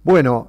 Bueno,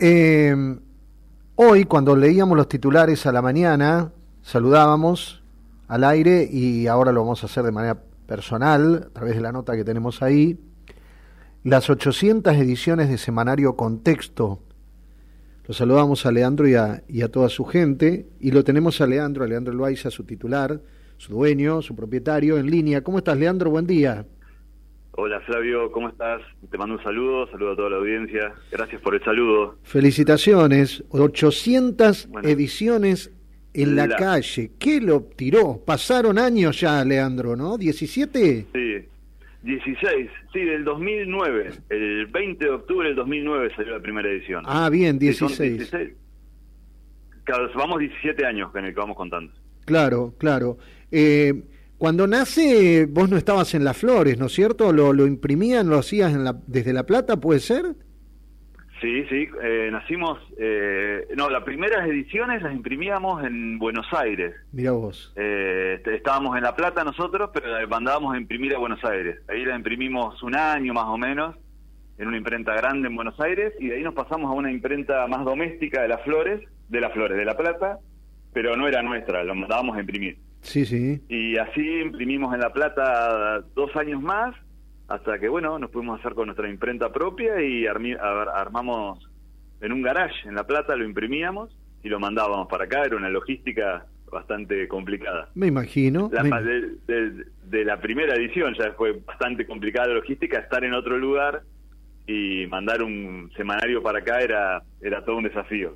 hoy cuando leíamos los titulares a la mañana, saludábamos al aire y ahora lo vamos a hacer de manera personal, a través de la nota que tenemos ahí, las 800 ediciones de Semanario Contexto. Lo saludamos a Leandro y a toda su gente, y lo tenemos a Leandro Loaiza, su titular, su dueño, su propietario, en línea. ¿Cómo estás, Leandro? Buen día. Hola, Flavio, ¿cómo estás? Te mando un saludo a toda la audiencia. Gracias por el saludo. Felicitaciones, 800 ediciones en la calle. ¿Qué lo tiró? Pasaron años ya, Leandro, ¿no? ¿17? Sí, 16, sí, del 2009. El 20 de octubre del 2009 salió la primera edición. Ah, bien, 16. Sí, 16. Claro, vamos 17 años en el que vamos contando. Claro. Cuando nace, vos no estabas en Las Flores, ¿no es cierto? ¿Lo imprimían, lo hacías desde La Plata, puede ser? Sí, nacimos... las primeras ediciones las imprimíamos en Buenos Aires. Mirá vos. Estábamos en La Plata nosotros, pero la mandábamos a imprimir a Buenos Aires. Ahí la imprimimos un año más o menos, en una imprenta grande en Buenos Aires, y de ahí nos pasamos a una imprenta más doméstica de La Plata, pero no era nuestra, lo mandábamos a imprimir. Sí. Y así imprimimos en La Plata 2 años más, hasta que, nos pudimos hacer con nuestra imprenta propia y armamos en un garage en La Plata, lo imprimíamos y lo mandábamos para acá. Era una logística bastante complicada. Me imagino. De la primera edición ya fue bastante complicada la logística, estar en otro lugar y mandar un semanario para acá era todo un desafío.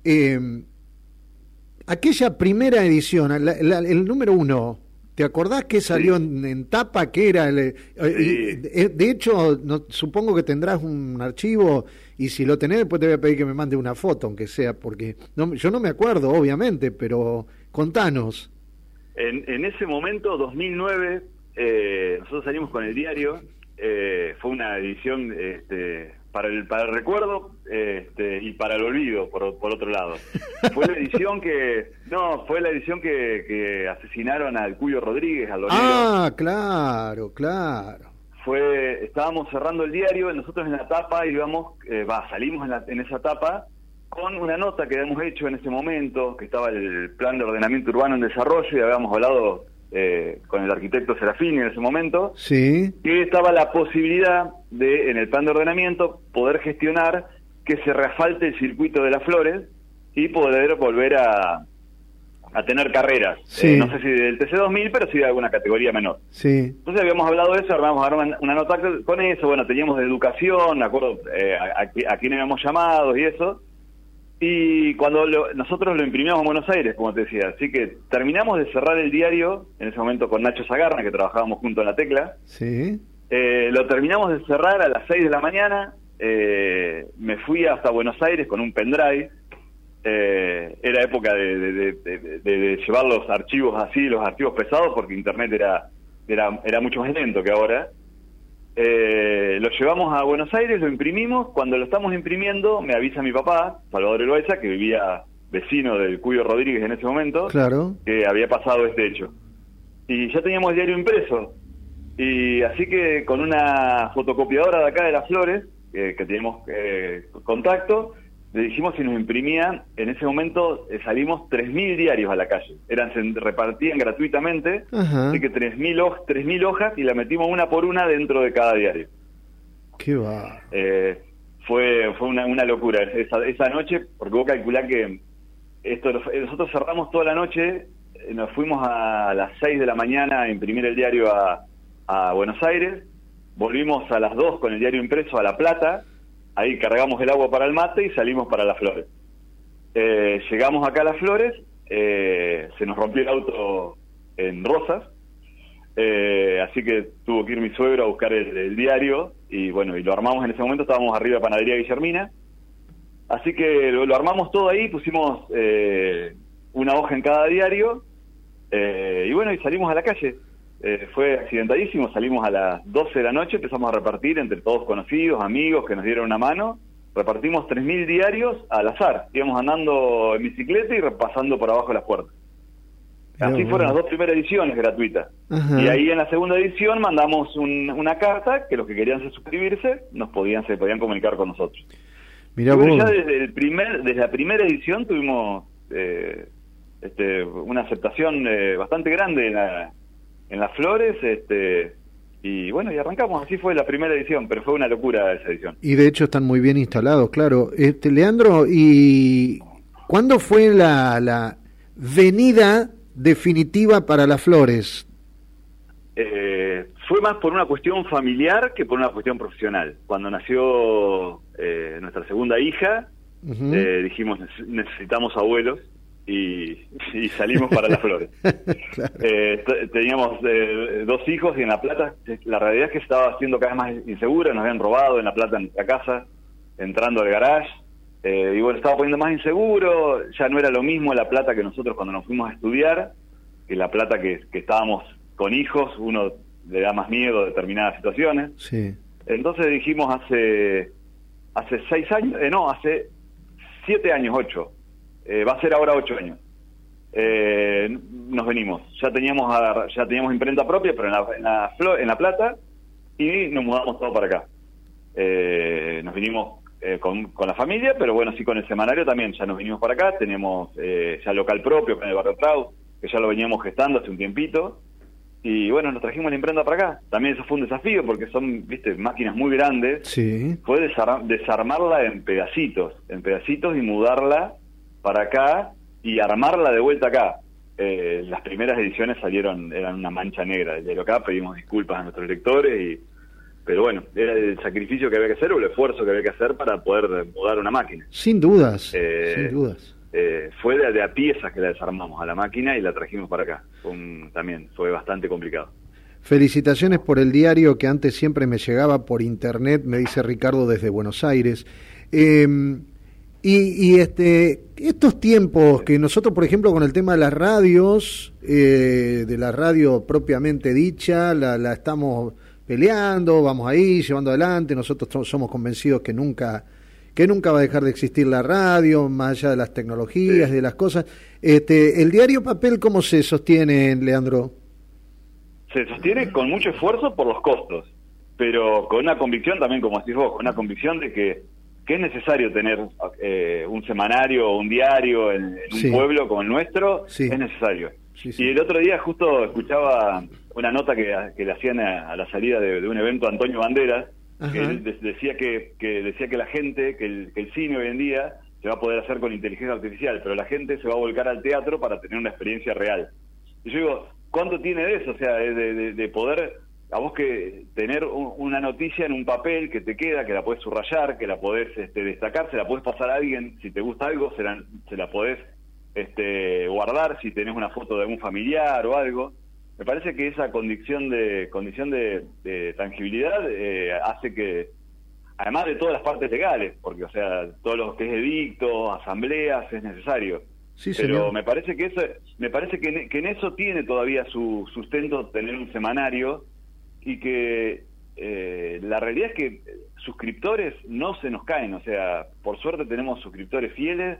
Aquella primera edición, el número 1, ¿te acordás que salió en tapa? ¿Qué era? Sí. De hecho, supongo que tendrás un archivo, y si lo tenés, después te voy a pedir que me mande una foto, aunque sea, porque yo no me acuerdo, obviamente, pero contanos. En ese momento, 2009, nosotros salimos con el diario. Fue una edición para el recuerdo y para el olvido, por otro lado. Fue la edición que asesinaron al Cuyo Rodríguez, al Lonero. Ah, claro. Estábamos cerrando el diario, nosotros en la tapa salimos en esa tapa con una nota que habíamos hecho en ese momento, que estaba el Plan de Ordenamiento Urbano en Desarrollo, y habíamos hablado con el arquitecto Serafini en ese momento, sí, que estaba la posibilidad de, en el plan de ordenamiento, poder gestionar que se reasfalte el circuito de Las Flores y poder volver a tener carreras. Sí. No sé si del TC2000, pero sí de alguna categoría menor. Sí. Entonces habíamos hablado de eso, armamos una nota con eso, teníamos de educación, me acuerdo a quién habíamos llamado y eso. Y cuando nosotros lo imprimíamos en Buenos Aires, como te decía, así que terminamos de cerrar el diario, en ese momento con Nacho Zagarna, que trabajábamos junto en La Tecla. Sí. Lo terminamos de cerrar a las 6 de la mañana, me fui hasta Buenos Aires con un pendrive. Era época de llevar los archivos así, los archivos pesados, porque internet era mucho más lento que ahora. Lo llevamos a Buenos Aires, lo imprimimos. Cuando lo estamos imprimiendo, me avisa mi papá, Salvador Loaiza, que vivía vecino del Cuyo Rodríguez en ese momento, claro, que había pasado este hecho. Y ya teníamos el diario impreso. Y así que con una fotocopiadora de acá de Las Flores, que teníamos contacto, le dijimos si nos imprimían. En ese momento salimos 3.000 diarios a la calle. Se repartían gratuitamente. Ajá. Así que 3.000 hojas, y la metimos una por una dentro de cada diario. Qué va. Fue una locura esa noche, porque vos calculás que nosotros cerramos toda la noche, nos fuimos a las 6 de la mañana a imprimir el diario a Buenos Aires, volvimos a las 2 con el diario impreso a La Plata. Ahí cargamos el agua para el mate y salimos para Las Flores. Llegamos acá a Las Flores, se nos rompió el auto en Rosas, así que tuvo que ir mi suegro a buscar el diario, y lo armamos en ese momento. Estábamos arriba de Panadería Guillermina, así que lo armamos todo ahí, pusimos una hoja en cada diario, y salimos a la calle. Fue accidentadísimo, salimos a las 12 de la noche, empezamos a repartir entre todos conocidos, amigos que nos dieron una mano. Repartimos 3.000 diarios al azar, íbamos andando en bicicleta y repasando por abajo las puertas. Así fueron las 2 primeras ediciones gratuitas. Ajá. Y ahí en la segunda edición mandamos una carta que los que querían suscribirse se podían comunicar con nosotros. Mirá bueno, vos. ya desde la primera edición tuvimos una aceptación bastante grande en las flores, y bueno, y arrancamos, así fue la primera edición, pero fue una locura esa edición. Y de hecho están muy bien instalados, claro. Leandro, ¿y cuándo fue la venida definitiva para las flores? Fue más por una cuestión familiar que por una cuestión profesional. Cuando nació nuestra segunda hija, dijimos, necesitamos abuelos, y salimos para las flores. Claro. Teníamos 2 hijos, y en La Plata la realidad es que se estaba haciendo cada vez más insegura. Nos habían robado en La Plata, en la casa, entrando al garage, y bueno, estaba poniendo más inseguro. Ya no era lo mismo La Plata que nosotros cuando nos fuimos a estudiar, que La Plata que estábamos con hijos. Uno le da más miedo a determinadas situaciones. Sí. Entonces dijimos hace 6 años, hace 7 años, 8, va a ser ahora 8 años, nos venimos. Ya teníamos imprenta propia, pero en La Plata, y nos mudamos todo para acá. Nos vinimos con la familia, pero bueno, sí, con el semanario también ya nos vinimos para acá. Tenemos ya local propio en el Barrio Trau, que ya lo veníamos gestando hace un tiempito, y bueno, nos trajimos la imprenta para acá. También eso fue un desafío, porque son, máquinas muy grandes. Sí. Fue desarmarla en pedacitos y mudarla para acá y armarla de vuelta acá. Las primeras ediciones eran una mancha negra del diario acá. Pedimos disculpas a nuestros lectores, pero bueno, era el sacrificio que había que hacer, o el esfuerzo que había que hacer para poder mudar una máquina. Sin dudas, sin dudas. Fue de a piezas que la desarmamos a la máquina y la trajimos para acá. También fue bastante complicado. Felicitaciones por el diario, que antes siempre me llegaba por internet, me dice Ricardo desde Buenos Aires. Y estos tiempos que nosotros, por ejemplo, con el tema de las radios, de la radio propiamente dicha, la estamos peleando, vamos ahí, llevando adelante. Nosotros somos convencidos que nunca va a dejar de existir la radio, más allá de las tecnologías, de las cosas. ¿El diario papel cómo se sostiene, Leandro? Se sostiene con mucho esfuerzo por los costos, pero con una convicción también, como decís vos, con una convicción de que es necesario tener un semanario o un diario en un pueblo como el nuestro. Sí. Es necesario. Sí. Y el otro día justo escuchaba una nota que le hacían a la salida de un evento a Antonio Banderas, que él decía que la gente, que el cine hoy en día se va a poder hacer con inteligencia artificial, pero la gente se va a volcar al teatro para tener una experiencia real. Y yo digo, ¿cuánto tiene de eso? O sea, de poder, a vos, que tener una noticia en un papel que te queda, que la podés subrayar, que la podés destacar, se la podés pasar a alguien, si te gusta algo, se la podés guardar, si tenés una foto de algún familiar o algo. Me parece que esa condición de tangibilidad hace que, además de todas las partes legales, porque, o sea, todo lo que es edictos, asambleas, es necesario. Sí, pero señor. Me parece que en eso tiene todavía su sustento tener un semanario, y que la realidad es que suscriptores no se nos caen. O sea, por suerte tenemos suscriptores fieles.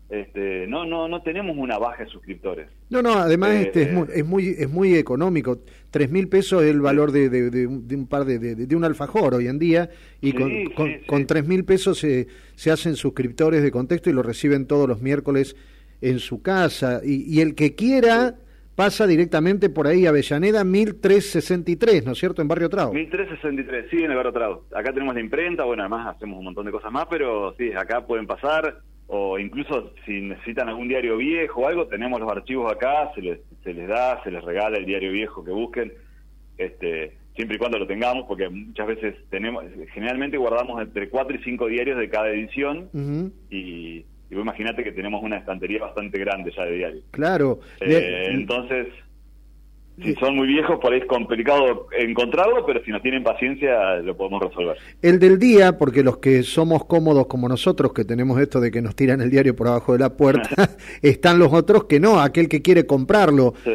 No tenemos una baja de suscriptores. No, además es muy económico. 3.000 pesos es el valor de un par de un alfajor hoy en día, y con 3.000 pesos se hacen suscriptores de Contexto y lo reciben todos los miércoles en su casa, y el que quiera pasa directamente por ahí, Avellaneda 1363, ¿no es cierto?, en Barrio Trau. 1363, sí, en el Barrio Trau. Acá tenemos la imprenta, bueno, además hacemos un montón de cosas más, pero sí, acá pueden pasar. O incluso si necesitan algún diario viejo o algo, tenemos los archivos acá, se les regala el diario viejo que busquen, siempre y cuando lo tengamos, porque muchas veces generalmente guardamos entre 4 y 5 diarios de cada edición, y vos imaginate que tenemos una estantería bastante grande ya de diarios. Claro. Entonces, si son muy viejos, por ahí es complicado encontrarlo, pero si no tienen paciencia, lo podemos resolver. El del día, porque los que somos cómodos como nosotros, que tenemos esto de que nos tiran el diario por abajo de la puerta, están los otros que no, aquel que quiere comprarlo. Sí.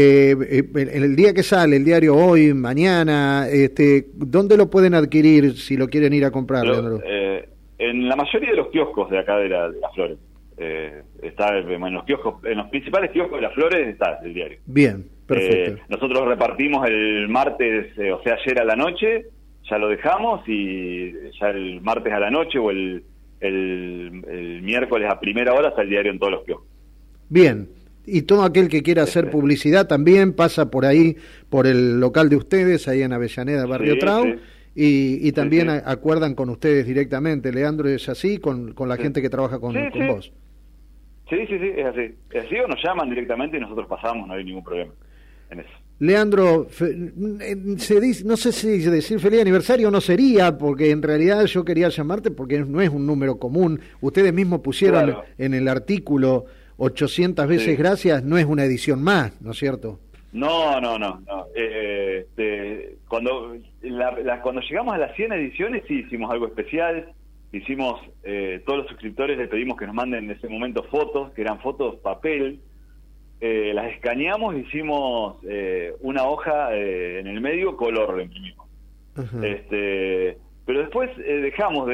El día que sale el diario hoy, mañana, ¿dónde lo pueden adquirir si lo quieren ir a comprar, Leandro? En la mayoría de los kioscos de acá de las Flores. Está en los kioscos, en los principales kioscos de las Flores está el diario. Bien, perfecto. Nosotros repartimos el martes, o sea, ayer a la noche, ya lo dejamos, y ya el martes a la noche o el el miércoles a primera hora está el diario en todos los kioscos. Bien, y todo aquel que quiera hacer publicidad también pasa por ahí, por el local de ustedes, ahí en Avellaneda, Barrio Trau, y también acuerdan con ustedes directamente. Leandro, ¿es así con la gente que trabaja con vos? Sí, es así. Es así, o nos llaman directamente y nosotros pasamos, no hay ningún problema en eso. Leandro, se dice, no sé si decir feliz aniversario no sería, porque en realidad yo quería llamarte porque no es un número común. Ustedes mismos pusieron en el artículo 800 veces gracias, no es una edición más, ¿no es cierto? No. Cuando llegamos a las 100 ediciones sí hicimos algo especial. Hicimos, todos los suscriptores les pedimos que nos manden en ese momento fotos, que eran fotos papel. Las escaneamos, hicimos una hoja en el medio, color lo imprimimos. Pero después dejamos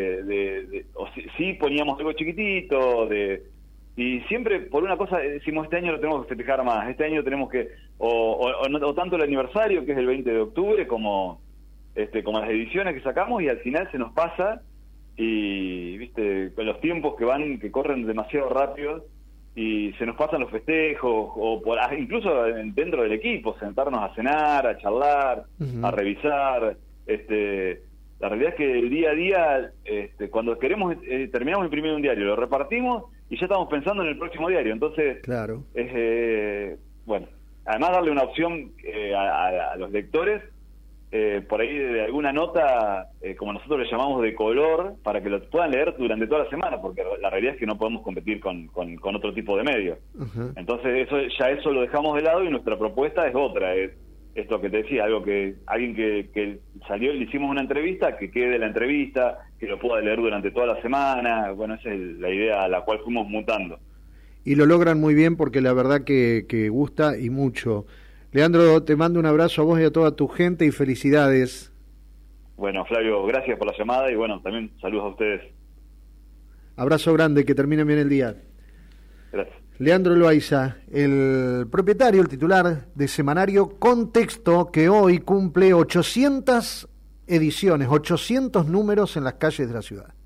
sí poníamos algo chiquitito, y siempre por una cosa decimos, este año lo tenemos que festejar más, este año tenemos que, o tanto el aniversario, que es el 20 de octubre, como las ediciones que sacamos, y al final se nos pasa, y viste, con los tiempos que corren demasiado rápido, y se nos pasan los festejos, incluso dentro del equipo, sentarnos a cenar, a charlar, a revisar. La realidad es que el día a día, cuando queremos, terminamos de imprimir un diario, lo repartimos y ya estamos pensando en el próximo diario. Entonces, claro, bueno, además darle una opción a los lectores, por ahí de alguna nota, como nosotros le llamamos, de color, para que lo puedan leer durante toda la semana, porque la realidad es que no podemos competir con otro tipo de medios. Entonces eso lo dejamos de lado, y nuestra propuesta es otra, es esto que te decía, algo que alguien que salió, le hicimos una entrevista, que quede la entrevista, que lo pueda leer durante toda la semana. Bueno, esa es la idea a la cual fuimos mutando. Y lo logran muy bien, porque la verdad que gusta y mucho. Leandro, te mando un abrazo a vos y a toda tu gente, y felicidades. Bueno, Flavio, gracias por la llamada, y bueno, también saludos a ustedes. Abrazo grande, que termine bien el día. Gracias. Leandro Loaiza, el propietario, el titular de Semanario Contexto, que hoy cumple 800 ediciones, 800 números en las calles de la ciudad.